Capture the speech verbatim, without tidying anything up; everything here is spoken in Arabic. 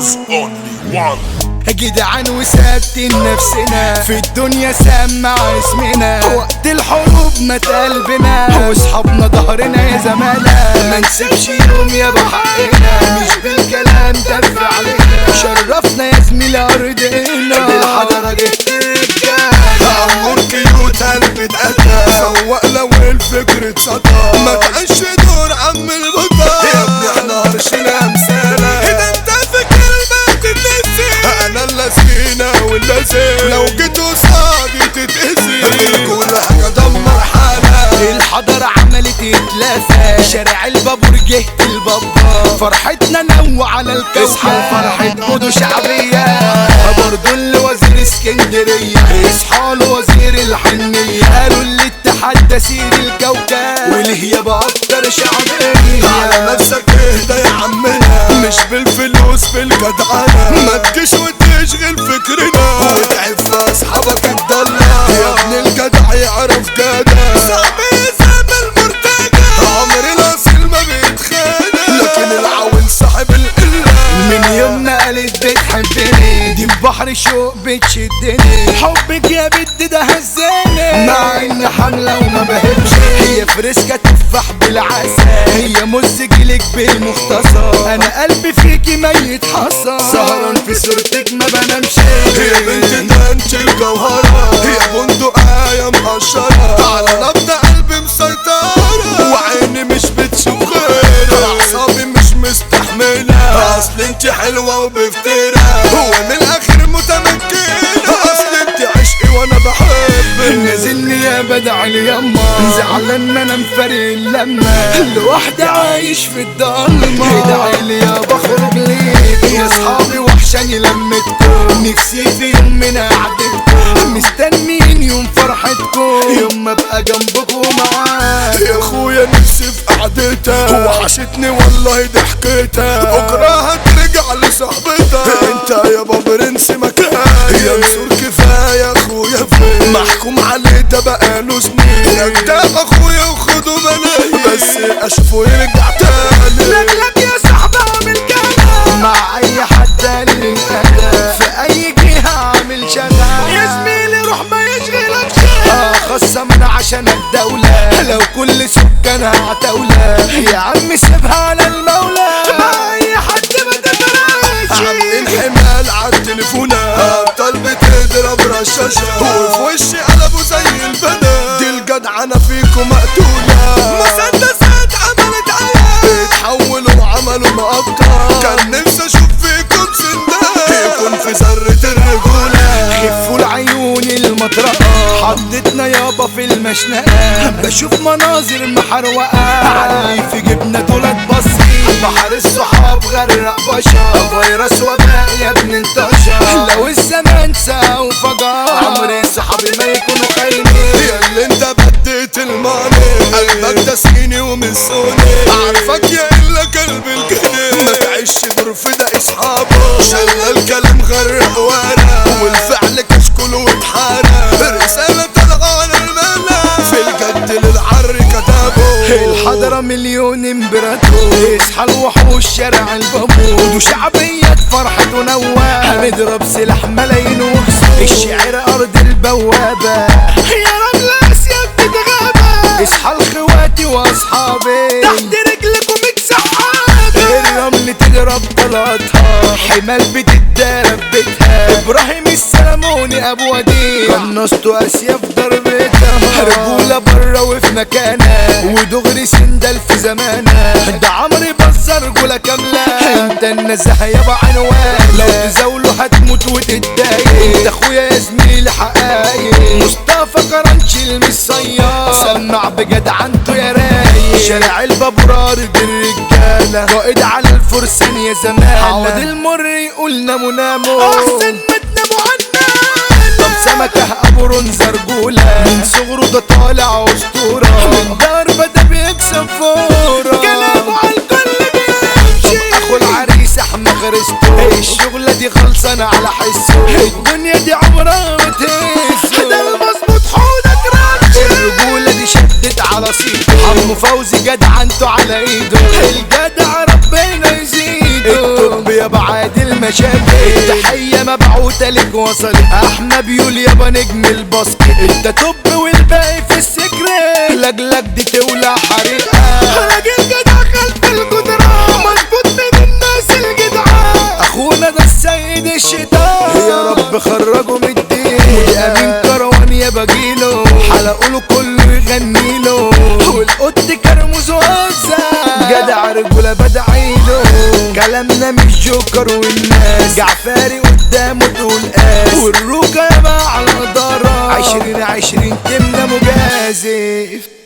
is only one. جدعان وثابتين نفسنا في الدنيا سمع اسمنا وقت الحروب مات قلبنا واصحابنا ظهرنا يا زمانا ما نسيبش يوم يا بحقنا مش بالكلام دف علينا شرفنا يا زميلي ارضنا بالحضرة جبت رجالة عمور كيوت قلبي اتقتل سواق لو الفكر اتسطر ما تعيش دور عم البطل يا ابني احنا هرشنا امثالك اذا انت فاكر ما تتنسي انا اللذينة واللذين لو جيت قصادي تتأذي كل حاجة دمر حالك الحضرة عملت اتلافة شارع البابور جه البابا فرحتنا نوع على الكوكب اصحى فرحة مودو شعبية برضو اللي وزير اسكندرية اصحى وزير الحنية قالوا اللي الاتحاد ده سير الكوكب واللي هي بأكتر شعبية على نفسك اهدى يا عمنا مش بالفلوس بالجدعنة ما تجيش وتشغل فكرنا وتعب في اصحابك الضالة يا ابن الجدع يعرف جدع صعب يسام المرتجع عمر الاصيل ما بيتخانق لكن العون صاحب القلة من يومنا قالت بتحبني دي ببحر شوق بتشدني حبك يا بنت ده هزاني مع ان حملة وما بهبش هي فريسكا تفاح بالعسل هي مز جيلك بالمختصر انا قلبي فيكي ميت حصى سهران في صورتك ما بنامش هي بنت ده انت الجوهرة هي بندقية مقشرة على نبض قلبي مسيطرة وعيني مش بتشوف غيرها اعصابي مش مستحملة اصل انت حلوة وبفترة هو من الاخر متمكنة اصل انت عشقي وانا بحبك نازلني يا بدع اليما زعلان انا مفارق اللمة لوحدي عايش في الضلمة ادعيلي يا بخرج ليك يا اصحابي وحشاني لمتكم نفسي في يوم من قعدتكم مستنيين يوم فرحتكم يوم ما ابقى جنبكم معاك يا اخويا نفسي في قعدتها وحشتني والله ضحكتها بكره هترجع لصاحبتها انت يا برنس مكان يا نسور كفايه يا اخويا فين محكوم عليه ده بقاله سنين ده اخويا وخدوا بالي بس اشوفه يرجع تاني لك يا صاحبي اعمل كده مع اي حد اللي انقدر في اي جهه اعمل شغال يا زميلي روح ما يشغلك شيء اخصم انا عشانك دولة لو كل سكانها عتاولة يا عم سيبها على المولى مع اي حد ما تفرقش عاملين حمال عالتليفونات ابطال بتضرب رشاشة وفي وشي قلبوا زي البنات دي الجدعنة فيكم مقتولة مسدسات عملت عيال اتحولوا وعملوا مقطع كان نفسي اشوف فيكم سندات يكون في ذرة الرجولة خفوا العيون المطرقة حطتنا يابا في المشنقة بشوف مناظر محروقة علي في جبنا دولت بصي بحر الصحاب غرق بشر فيروس وباء يا ابن انتشر لو الزمان ساء وفجر عمري صحابي ما يكونوا خاينين يا اللي انت بديت الماني قلبك ده صيني ومسوني عارفك يا الا قلب الجنين ما تعيش برفضة اصحابه شغل الكلام غرق ورق والفعل كشكول واتحرق رسالة تلقان الملا في الجد للعر كتابه الحضرة مليون امبراطور اصحى الوحوش شارع البابور وشعبية فرحة ونواه هنضرب سلاح ملايين وخسور الشعر ارض البوابة يا رمل اسيا بتتغابى اصحى الخواتي واصحابي تحت رجلكم متسحابة الرمل تضرب طلاتها حمال بتتدارب بيتها ابراهيم السلموني ابو وديع قنصته اسيا في ضربتها رجولة برا وفي مكانها ودغري سندل في زمانها ده عمري بزر رجولة كاملة انت النزاهة يابا عنوان لو تزاوله هتموت وتتضايق انت اخويا يا زميلي حقايق مصطفى كرنشي المصياد سمع بجدعنته يا رايق شارع البابور ارض الرجالة قائد على الفرسان يا زمان عوض المر يقول ناموا ناموا احسن ما تناموا عنا طب سمكة ابو رنزة رجولة من صغره ده طالع اسطورة من ضربة ده بيكسب فورة كلامه على الكل بيمشي طب اخو العريس احمد غريزته الشغلة دي خلصانة على حسه الدنيا دي عمرها ما تهزه ده المظبوط حودك رانشي الرجولة دي شدت على صيته عمو فوزي جدع انتو على ايده الجدع ربنا يزيده الطب يا بعادل المشاكل. التحية مبعوثة لك وصلت احنا بيقول يابا نجم الباسكت. انت توب والباقي في السكرت لجلك دي تولع حريقة. راجل جدع خلف الجدران مظبوط من الناس الجدعان. اخونا ده السيد الشيطان يا رب خرجه من الدين. ودي امين كروان يا بجيله حلقوا له كله يغنيله. والقط كرموز وهزة جدع رجولة بدعيله. كلامنا مش جوكر والناس جعفاري قدامه تقول قاس. والروكة يا على الإدارة عشرين عشرين تمنى مجازف.